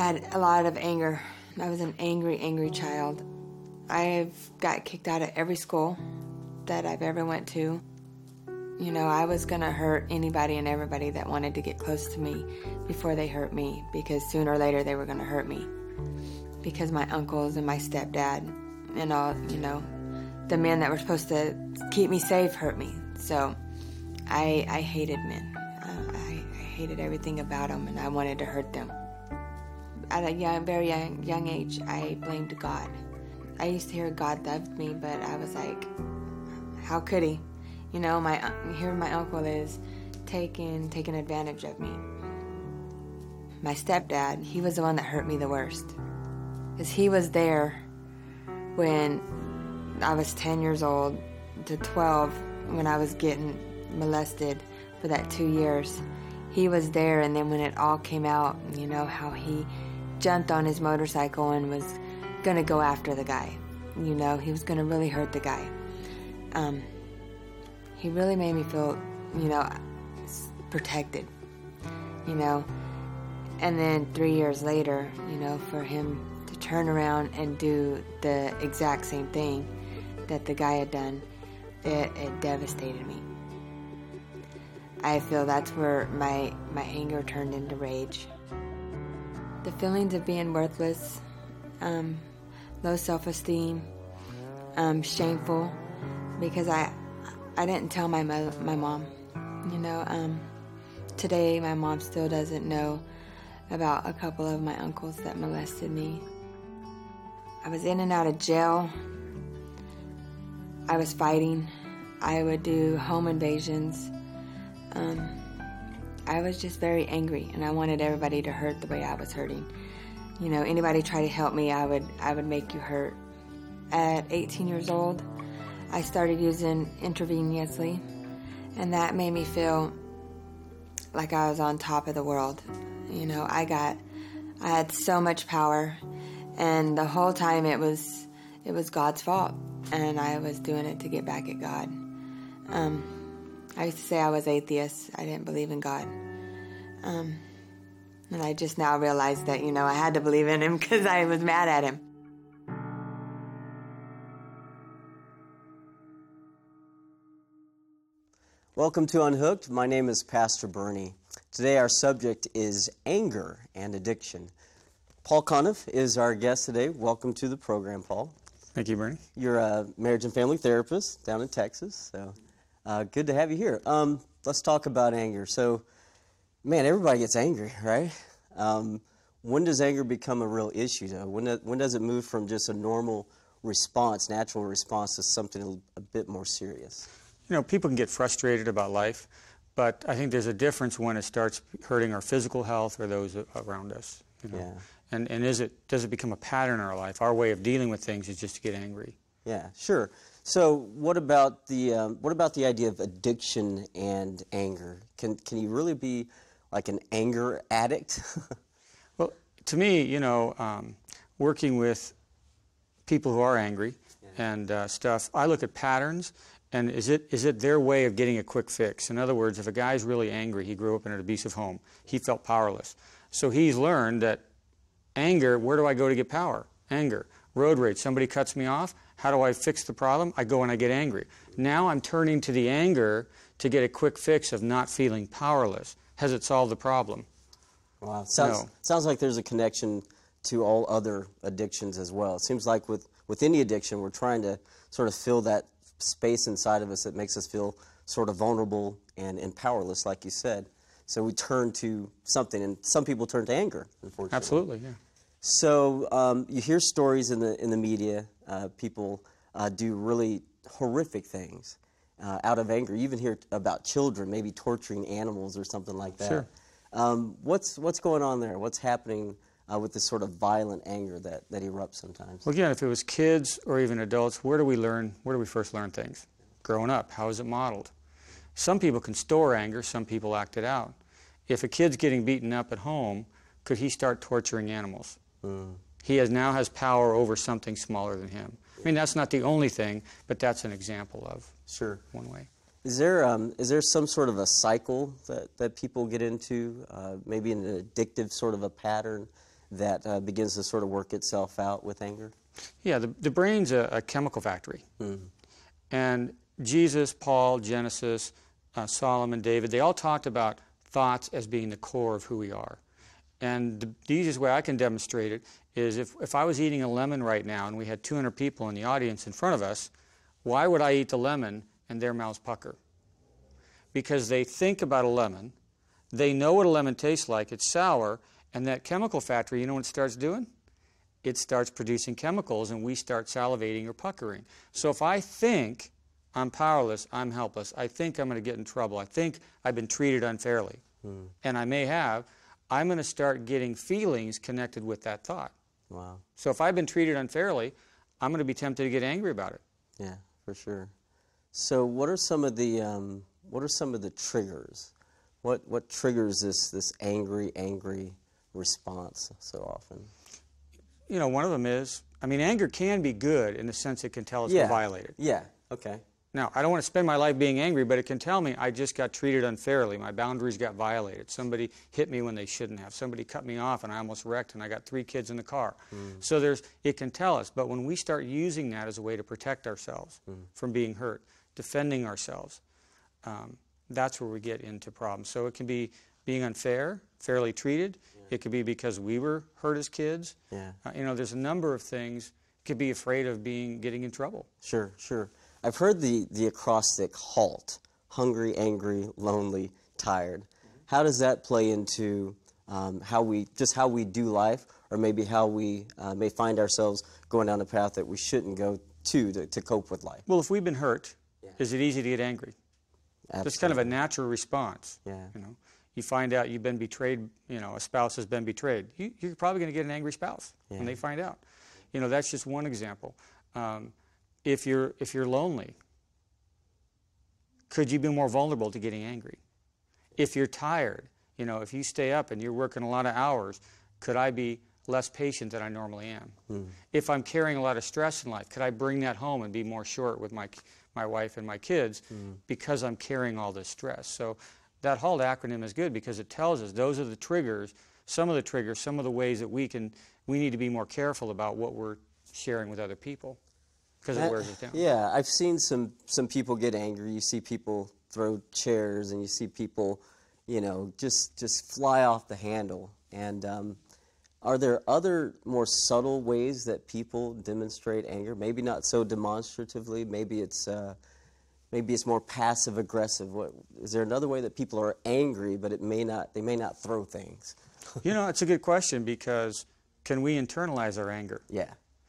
had a lot of anger. I was an angry, angry child. I've got kicked out of every school that I've ever went to. You know, I was gonna hurt anybody and everybody that wanted to get close to me before they hurt me, because sooner or later they were gonna hurt me. Because my uncles and my stepdad and all, you know, the men that were supposed to keep me safe hurt me. So I hated men. I hated everything about them, and I wanted to hurt them. At a very young age, I blamed God. I used to hear God loved me, but I was like, how could he? You know, here my uncle is taking advantage of me. My stepdad, he was the one that hurt me the worst. Because he was there when I was 10 years old to 12, when I was getting molested for that 2 years. He was there, and then when it all came out, you know, how he jumped on his motorcycle and was going to go after the guy. You know, he was going to really hurt the guy. He really made me feel, you know, protected, you know. And then 3 years later, you know, for him to turn around and do the exact same thing that the guy had done, it devastated me. I feel that's where my anger turned into rage. The feelings of being worthless, low self-esteem, shameful, because I didn't tell my mom. You know, today my mom still doesn't know about a couple of my uncles that molested me. I was in and out of jail. I was fighting. I would do home invasions. I was just very angry, and I wanted everybody to hurt the way I was hurting. You know, anybody try to help me, I would make you hurt. At 18 years old, I started using intravenously, and that made me feel like I was on top of the world. You know, I had so much power, and the whole time it was God's fault, and I was doing it to get back at God. I used to say I was atheist. I didn't believe in God. And I just now realized that, you know, I had to believe in him because I was mad at him. Welcome to Unhooked. My name is Pastor Bernie. Today our subject is anger and addiction. Paul Conniff is our guest today. Welcome to the program, Paul. Thank you, Bernie. You're a marriage and family therapist down in Texas, so good to have you here. Let's talk about anger. So, man, everybody gets angry, right? When does anger become a real issue, though? When does it move from just a normal response, natural response, to something a bit more serious? You know, people can get frustrated about life, but I think there's a difference when it starts hurting our physical health or those around us. You know? Yeah. And does it become a pattern in our life? Our way of dealing with things is just to get angry. Yeah, sure. So what about the idea of addiction and anger? Can you really be like an anger addict? Well, to me, you know, working with people who are angry and stuff, I look at patterns, and is it their way of getting a quick fix? In other words, if a guy's really angry, he grew up in an abusive home, he felt powerless. So he's learned that anger, where do I go to get power? Anger. Road rage, somebody cuts me off, how do I fix the problem? I go and I get angry. Now I'm turning to the anger to get a quick fix of not feeling powerless. Has it solved the problem? Wow. Sounds like there's a connection to all other addictions as well. It seems like with any addiction, we're trying to sort of fill that space inside of us that makes us feel sort of vulnerable and powerless, like you said. So we turn to something, and some people turn to anger, unfortunately. Absolutely, yeah. So you hear stories in the media. People do really horrific things out of anger. You even hear about children maybe torturing animals or something like that. Sure. What's going on there? What's happening with this sort of violent anger that erupts sometimes? Well, again, if it was kids or even adults, where do we first learn things? Growing up, how is it modeled? Some people can store anger, some people act it out. If a kid's getting beaten up at home, could he start torturing animals? He now has power over something smaller than him. I mean, that's not the only thing, but that's an example of one way. Is there some sort of a cycle that people get into, maybe an addictive sort of a pattern that begins to sort of work itself out with anger? Yeah, the brain's a chemical factory. And Jesus, Paul, Genesis, Solomon, David, they all talked about thoughts as being the core of who we are. And the easiest way I can demonstrate it is if I was eating a lemon right now and we had 200 people in the audience in front of us, why would I eat the lemon and their mouths pucker? Because they think about a lemon, they know what a lemon tastes like, it's sour, and that chemical factory, you know what it starts doing? It starts producing chemicals and we start salivating or puckering. So if I think I'm powerless, I'm helpless, I think I'm going to get in trouble, I think I've been treated unfairly, and I may have, I'm going to start getting feelings connected with that thought. Wow. So if I've been treated unfairly, I'm going to be tempted to get angry about it. Yeah, for sure. So what are some of the triggers? What triggers this angry response so often? You know, one of them is, I mean, anger can be good in the sense it can tell us we're violated. Yeah, okay. Now, I don't want to spend my life being angry, but it can tell me I just got treated unfairly. My boundaries got violated. Somebody hit me when they shouldn't have. Somebody cut me off and I almost wrecked and I got 3 kids in the car. So it can tell us. But when we start using that as a way to protect ourselves from being hurt, defending ourselves, that's where we get into problems. So it can be being unfair, fairly treated. It could be because we were hurt as kids. You know, there's a number of things. It could be afraid of getting in trouble. Sure, sure. I've heard the acrostic HALT: hungry, angry, lonely, tired. How does that play into how we do life, or maybe how we may find ourselves going down a path that we shouldn't go to cope with life? Well, if we've been hurt, is it easy to get angry? Absolutely. That's kind of a natural response. Yeah. You know, you find out you've been betrayed. You know, a spouse has been betrayed. You're probably going to get an angry spouse when they find out. You know, that's just one example. If you're lonely, could you be more vulnerable to getting angry? If you're tired, you know, if you stay up and you're working a lot of hours, could I be less patient than I normally am? If I'm carrying a lot of stress in life, could I bring that home and be more short with my wife and my kids because I'm carrying all this stress? So that HALT acronym is good because it tells us those are the triggers, some of the ways that we need to be more careful about what we're sharing with other people, because it wears us down. Yeah, I've seen some people get angry. You see people throw chairs, and you see people, you know, just fly off the handle. And are there other more subtle ways that people demonstrate anger? Maybe not so demonstratively. Maybe it's more passive aggressive. Is there another way that people are angry, but they may not throw things? You know, it's a good question, because can we internalize our anger? Yeah.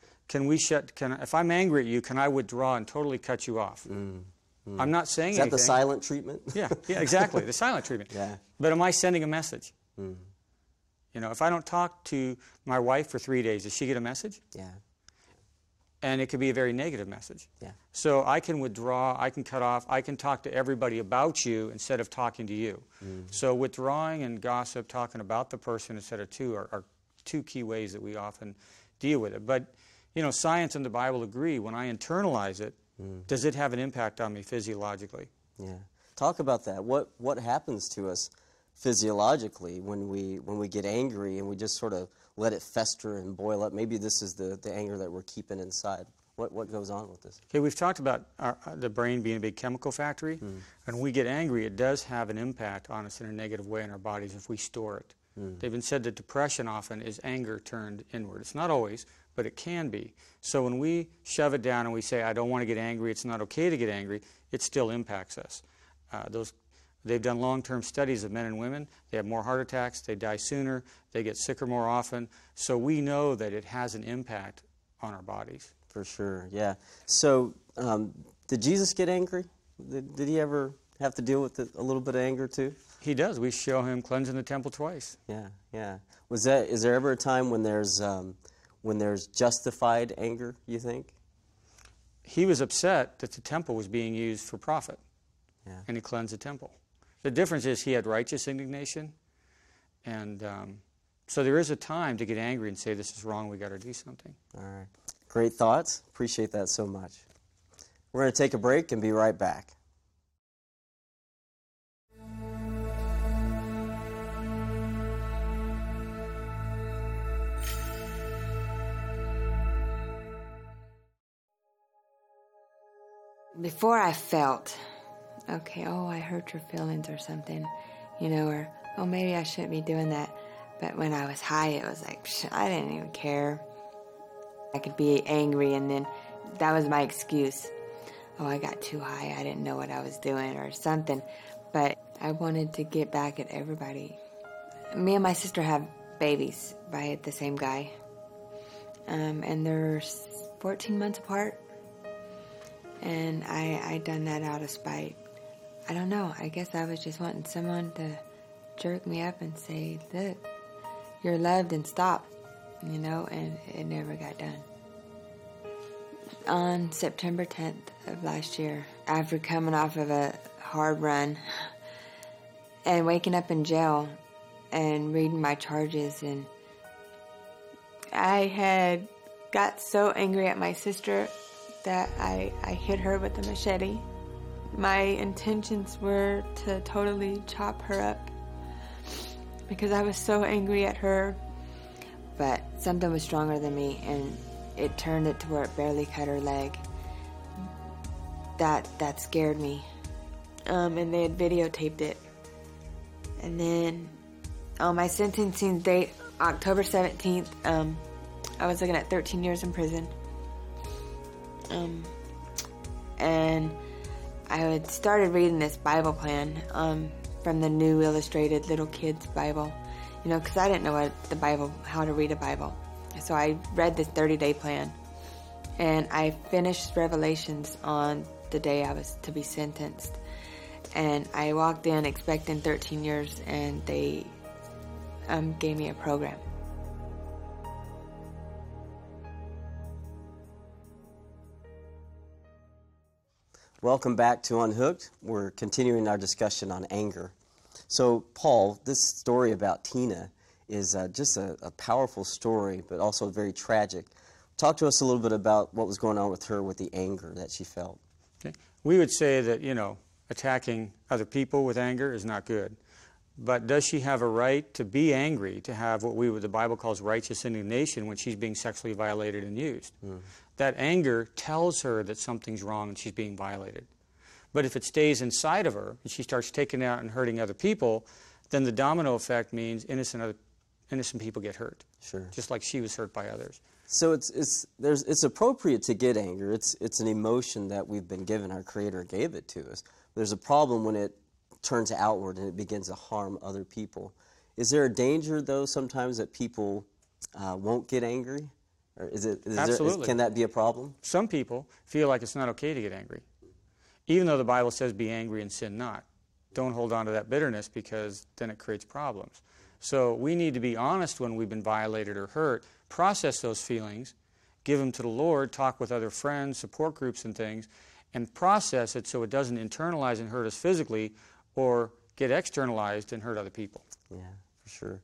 If I'm angry at you, can I withdraw and totally cut you off? I'm not saying anything. Is that the silent treatment? Yeah, exactly, the silent treatment. Yeah. But am I sending a message? You know, if I don't talk to my wife for 3 days, does she get a message? Yeah. And it could be a very negative message. Yeah. So I can withdraw, I can cut off, I can talk to everybody about you instead of talking to you. So withdrawing and gossip, talking about the person instead of are 2 key ways that we often deal with it. But, you know, science and the Bible agree, when I internalize it, does it have an impact on me physiologically? Yeah. Talk about that. What happens to us physiologically when we get angry and we just sort of let it fester and boil up? Maybe this is the anger that we're keeping inside. What goes on with this? Okay, we've talked about the brain being a big chemical factory. And when we get angry, it does have an impact on us in a negative way in our bodies if we store it. They've been said that depression often is anger turned inward. It's not always, but it can be. So when we shove it down and we say, I don't want to get angry, it's not okay to get angry, it still impacts us. They've done long-term studies of men and women. They have more heart attacks, they die sooner, they get sicker more often. So we know that it has an impact on our bodies. For sure, yeah. So did Jesus get angry? Did he ever have to deal with a little bit of anger too? He does. We show him cleansing the temple twice. Yeah, yeah. Is there ever a time when there's justified anger, you think? He was upset that the temple was being used for profit, and he cleansed the temple. The difference is he had righteous indignation, and so there is a time to get angry and say, this is wrong, we got to do something. All right. Great thoughts. Appreciate that so much. We're going to take a break and be right back. Before I felt, okay, oh, I hurt your feelings or something, or, oh, maybe I shouldn't be doing that. But when I was high, it was like, I didn't even care. I could be angry, and then that was my excuse. Oh, I got too high. I didn't know what I was doing or something. But I wanted to get back at everybody. Me and my sister have babies by the same guy. And they're 14 months apart. And I done that out of spite. I don't know. I guess I was just wanting someone to jerk me up and say, look, you're loved and stop. And it never got done. On September 10th of last year, after coming off of a hard run and waking up in jail and reading my charges, and I had got so angry at my sister that I hit her with a machete. My intentions were to totally chop her up because I was so angry at her. But something was stronger than me, and it turned it to where it barely cut her leg. That scared me. And they had videotaped it. And then on my sentencing date, October 17th, I was looking at 13 years in prison. And I had started reading this Bible plan from the New Illustrated Little Kids Bible. Because I didn't know how to read a Bible. So I read this 30-day plan. And I finished Revelations on the day I was to be sentenced. And I walked in expecting 13 years, and they gave me a program. Welcome back to Unhooked. We're continuing our discussion on anger. So, Paul, this story about Tina is just a powerful story, but also very tragic. Talk to us a little bit about what was going on with her with the anger that she felt. Okay. We would say that, attacking other people with anger is not good. But does she have a right to be angry, to have what the Bible calls righteous indignation when she's being sexually violated and used? That anger tells her that something's wrong and she's being violated. But if it stays inside of her and she starts taking it out and hurting other people, then the domino effect means innocent people get hurt. Sure. Just like she was hurt by others. So it's appropriate to get anger. It's an emotion that we've been given. Our Creator gave it to us. There's a problem when it turns outward and it begins to harm other people. Is there a danger, though, sometimes that people won't get angry? Or Absolutely. Can that be a problem? Some people feel like it's not okay to get angry. Even though the Bible says be angry and sin not. Don't hold on to that bitterness because then it creates problems. So we need to be honest when we've been violated or hurt, process those feelings, give them to the Lord, talk with other friends, support groups and things, and process it so it doesn't internalize and hurt us physically or get externalized and hurt other people. Yeah, for sure.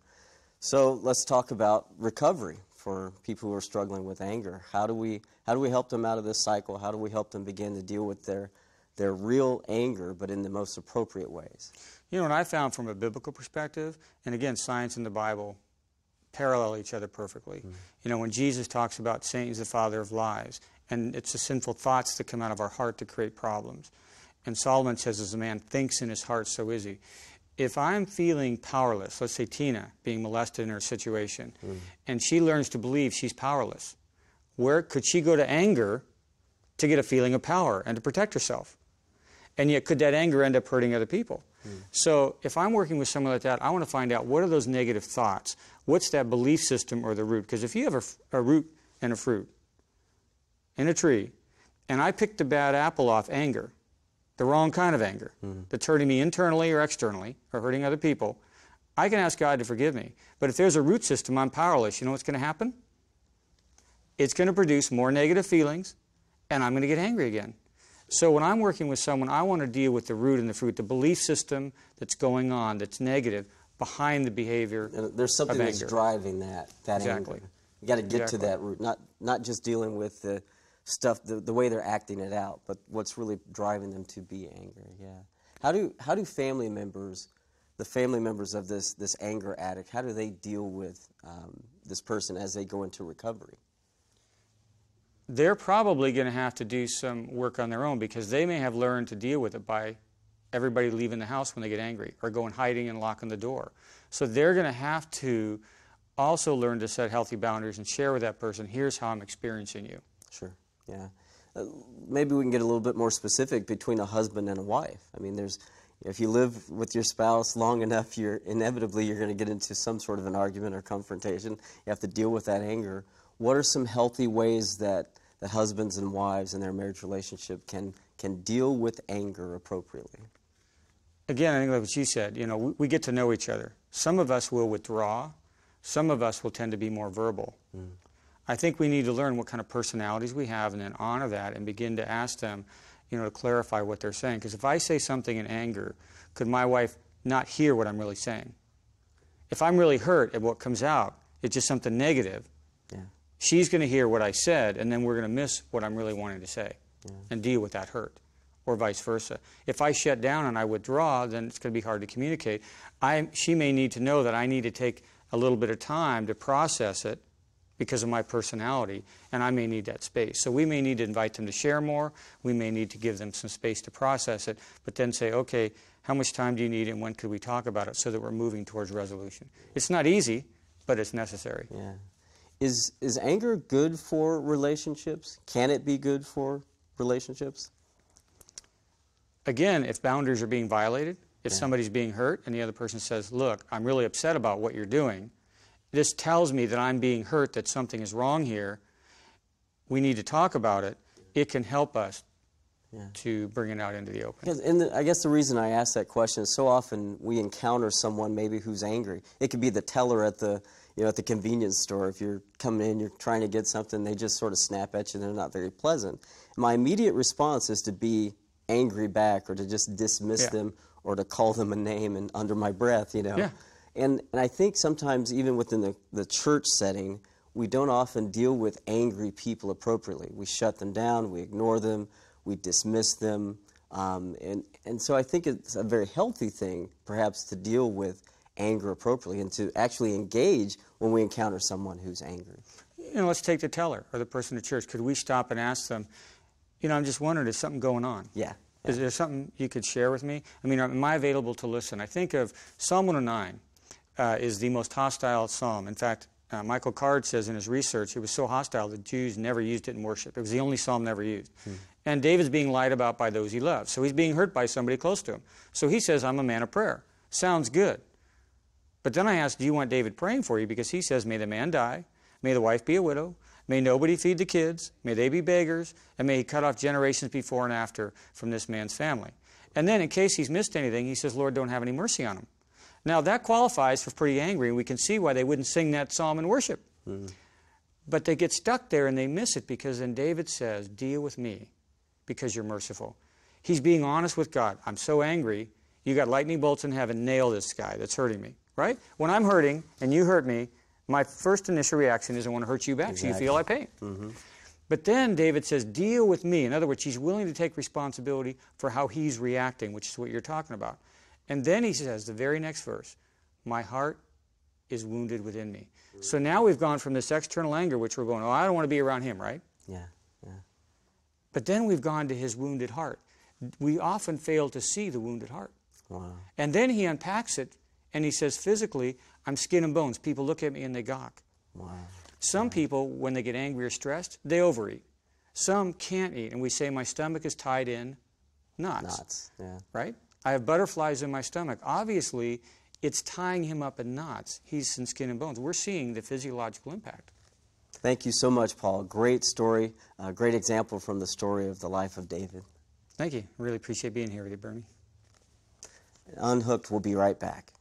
So let's talk about recovery for people who are struggling with anger. How do we help them out of this cycle? How do we help them begin to deal with their real anger, but in the most appropriate ways? What I found from a biblical perspective, and again, science and the Bible parallel each other perfectly. When Jesus talks about Satan's the father of lies, and it's the sinful thoughts that come out of our heart to create problems. And Solomon says, as a man thinks in his heart, so is he. If I'm feeling powerless, let's say Tina being molested in her situation, and she learns to believe she's powerless, where could she go to anger to get a feeling of power and to protect herself? And yet, could that anger end up hurting other people? So if I'm working with someone like that, I want to find out what are those negative thoughts? What's that belief system or the root? Because if you have a root and a fruit in a tree, and I picked the bad apple off anger, the wrong kind of anger, that's hurting me internally or externally, or hurting other people, I can ask God to forgive me. But if there's a root system, I'm powerless. You know what's going to happen? It's going to produce more negative feelings, and I'm going to get angry again. So when I'm working with someone, I want to deal with the root and the fruit, the belief system that's going on, that's negative, behind the behavior and there's something of that's anger. driving that Exactly. anger. You got to get to that root, not just dealing with the stuff, the way they're acting it out, but what's really driving them to be angry. Yeah. How do family members, the family members of this anger addict, how do they deal with this person as they go into recovery? they're probably going to have to do some work on their own, because they may have learned to deal with it by everybody leaving the house when they get angry, or going hiding and locking the door. So they're going to have to also learn to set healthy boundaries and share with that person, here's how I'm experiencing you. Sure, yeah. Maybe we can get a little bit more specific between a husband and a wife. I mean, if you live with your spouse long enough, inevitably you're going to get into some sort of an argument or confrontation. You have to deal with that anger. What are some healthy ways that husbands and wives in their marriage relationship can deal with anger appropriately? Again, I think like what you said, we get to know each other. Some of us will withdraw. Some of us will tend to be more verbal. I think we need to learn what kind of personalities we have and then honor that and begin to ask them, to clarify what they're saying. Because if I say something in anger, could my wife not hear what I'm really saying? If I'm really hurt at what comes out, it's just something negative, she's going to hear what I said, and then we're going to miss what I'm really wanting to say and deal with that hurt, or vice versa. If I shut down and I withdraw, then it's going to be hard to communicate. She may need to know that I need to take a little bit of time to process it because of my personality, and I may need that space. So we may need to invite them to share more. We may need to give them some space to process it, but then say, okay, how much time do you need and when could we talk about it, so that we're moving towards resolution. It's not easy, but it's necessary. Yeah. Is anger good for relationships? Can it be good for relationships? Again, if boundaries are being violated, if somebody's being hurt and the other person says, look, I'm really upset about what you're doing, this tells me that I'm being hurt, that something is wrong here, we need to talk about it, it can help us to bring it out into the open. I guess the reason I ask that question is so often we encounter someone maybe who's angry. It could be the teller at the convenience store. If you're coming in, you're trying to get something, they just sort of snap at you and they're not very pleasant. My immediate response is to be angry back, or to just dismiss them, or to call them a name and under my breath, And I think sometimes even within the church setting, we don't often deal with angry people appropriately. We shut them down, we ignore them, we dismiss them. And so I think it's a very healthy thing, perhaps, to deal with anger appropriately and to actually engage when we encounter someone who's angry. Let's take the teller or the person at church. Could we stop and ask them, I'm just wondering, is something going on? Yeah. Is there something you could share with me? I mean, am I available to listen? I think of Psalm 109 is the most hostile psalm. In fact, Michael Card says in his research it was so hostile that Jews never used it in worship. It was the only psalm never used. And David's being lied about by those he loves. So he's being hurt by somebody close to him. So he says, I'm a man of prayer. Sounds good. But then I asked, do you want David praying for you? Because he says, may the man die, may the wife be a widow, may nobody feed the kids, may they be beggars, and may he cut off generations before and after from this man's family. And then in case he's missed anything, he says, Lord, don't have any mercy on him. Now that qualifies for pretty angry, and we can see why they wouldn't sing that psalm in worship. But they get stuck there and they miss it, because then David says, deal with me because you're merciful. He's being honest with God. I'm so angry, you got lightning bolts in heaven, nail this guy that's hurting me, right? When I'm hurting and you hurt me, my first initial reaction is I want to hurt you back, so you feel my pain. But then David says, deal with me. In other words, he's willing to take responsibility for how he's reacting, which is what you're talking about. And then he says, the very next verse, my heart is wounded within me. So now we've gone from this external anger, which we're going, I don't want to be around him, right? Yeah. But then we've gone to his wounded heart. We often fail to see the wounded heart. Wow. And then he unpacks it, and he says, physically, I'm skin and bones. People look at me and they gawk. Wow. Some people, when they get angry or stressed, they overeat. Some can't eat, and we say, my stomach is tied in knots. Right? I have butterflies in my stomach. Obviously, it's tying him up in knots. He's in skin and bones. We're seeing the physiological impact. Thank you so much, Paul. Great story, great example from the story of the life of David. Thank you. I really appreciate being here with you, Bernie. Unhooked will be right back.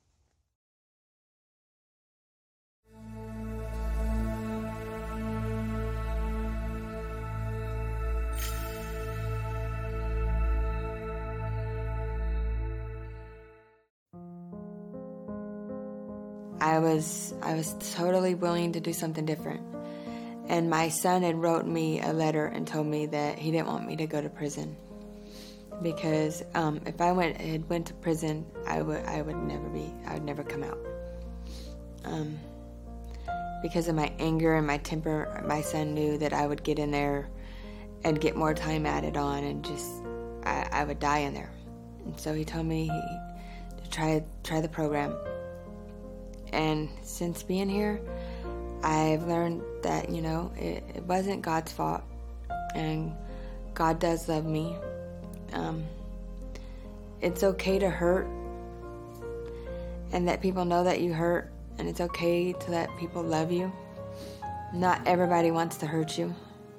I was totally willing to do something different. And my son had wrote me a letter and told me that he didn't want me to go to prison. Because if I went to prison, I would never come out. because of my anger and my temper, my son knew that I would get in there and get more time added on, and just I would die in there. And so he told me to try the program. And since being here, I've learned that, it wasn't God's fault, and God does love me. It's okay to hurt, and that people know that you hurt, and it's okay to let people love you. Not everybody wants to hurt you.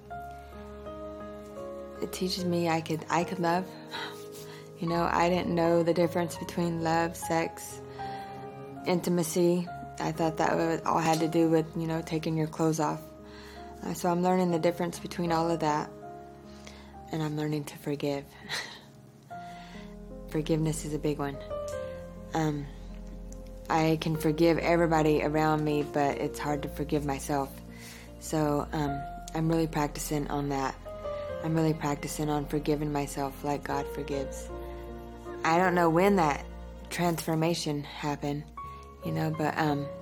It teaches me I could love. I didn't know the difference between love, sex, intimacy. I thought that all had to do with, taking your clothes off. So I'm learning the difference between all of that, and I'm learning to forgive. Forgiveness is a big one. I can forgive everybody around me, but it's hard to forgive myself. So I'm really practicing on that. I'm really practicing on forgiving myself like God forgives. I don't know when that transformation happened, but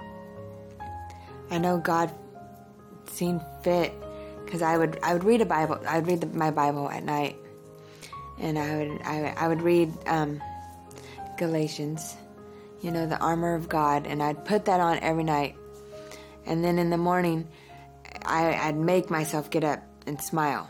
I know God seen fit, because I would read a Bible. I would read my Bible at night, and I would read Galatians, the armor of God, and I'd put that on every night. And then in the morning, I'd make myself get up and smile.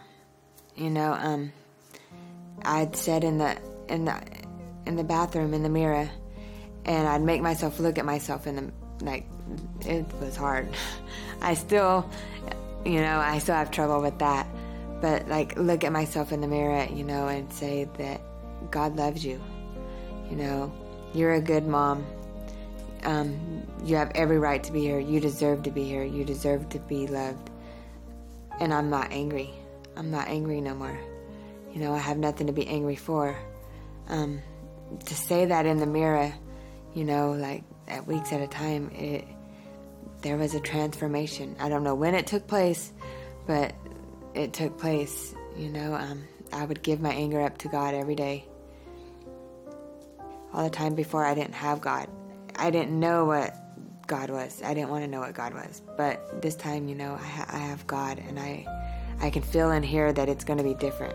I'd sit in the bathroom in the mirror, and I'd make myself look at myself it was hard. I still have trouble with that, but look at myself in the mirror, and say that God loves you. You're a good mom. You have every right to be here. You deserve to be here. You deserve to be loved. And I'm not angry. I'm not angry no more. I have nothing to be angry for. To say that in the mirror, at weeks at a time, there was a transformation. I don't know when it took place, but it took place. I would give my anger up to God every day. All the time before, I didn't have God. I didn't know what God was. I didn't want to know what God was. But this time, I have God, and I can feel and hear that it's going to be different.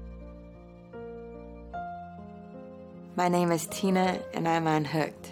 My name is Tina, and I'm unhooked.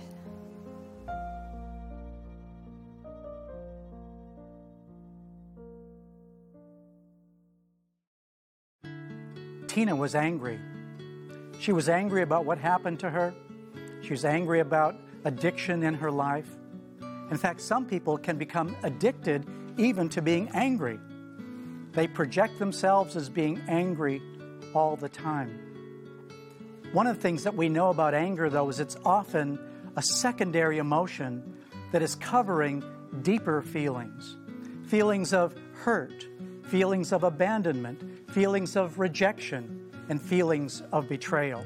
Tina was angry. She was angry about what happened to her. She was angry about addiction in her life. In fact, some people can become addicted even to being angry. They project themselves as being angry all the time. One of the things that we know about anger, though, is it's often a secondary emotion that is covering deeper feelings. Feelings of hurt, feelings of abandonment, feelings of rejection, and feelings of betrayal.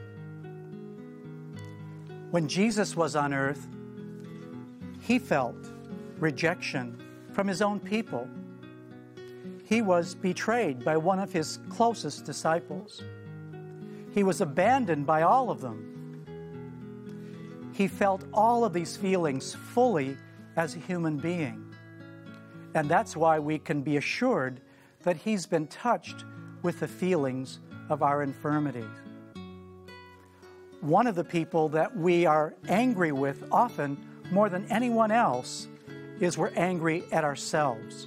When Jesus was on earth, he felt rejection from his own people. He was betrayed by one of his closest disciples. He was abandoned by all of them. He felt all of these feelings fully as a human being. And that's why we can be assured that he's been touched with the feelings of our infirmities. One of the people that we are angry with often more than anyone else is we're angry at ourselves.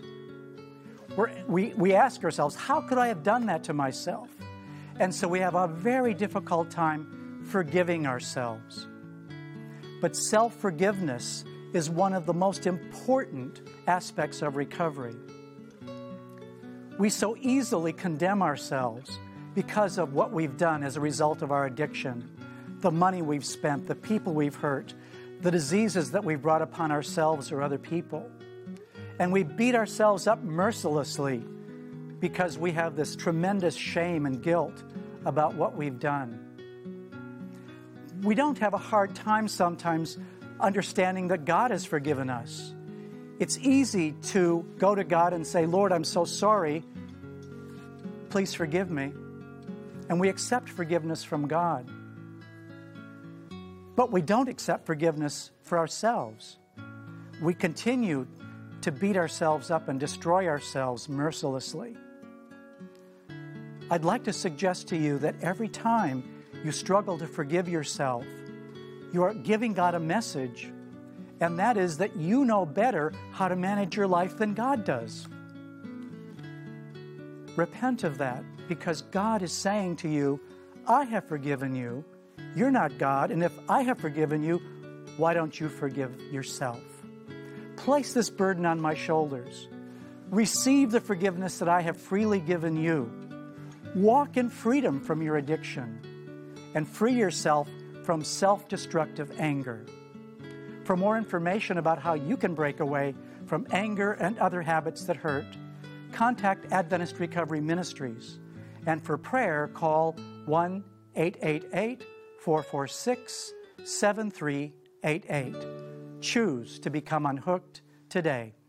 We ask ourselves, how could I have done that to myself? And so we have a very difficult time forgiving ourselves. But self-forgiveness is one of the most important aspects of recovery. We so easily condemn ourselves because of what we've done as a result of our addiction, the money we've spent, the people we've hurt, the diseases that we've brought upon ourselves or other people. And we beat ourselves up mercilessly because we have this tremendous shame and guilt about what we've done. We don't have a hard time sometimes understanding that God has forgiven us. It's easy to go to God and say, Lord, I'm so sorry. Please forgive me. And we accept forgiveness from God. But we don't accept forgiveness for ourselves. We continue to beat ourselves up and destroy ourselves mercilessly. I'd like to suggest to you that every time you struggle to forgive yourself, you are giving God a message, and that is that you know better how to manage your life than God does. Repent of that, because God is saying to you, I have forgiven you. You're not God, and if I have forgiven you, why don't you forgive yourself? Place this burden on my shoulders. Receive the forgiveness that I have freely given you. Walk in freedom from your addiction and free yourself from self-destructive anger. For more information about how you can break away from anger and other habits that hurt, contact Adventist Recovery Ministries. And for prayer, call 1-888-446-7388. Choose to become unhooked today.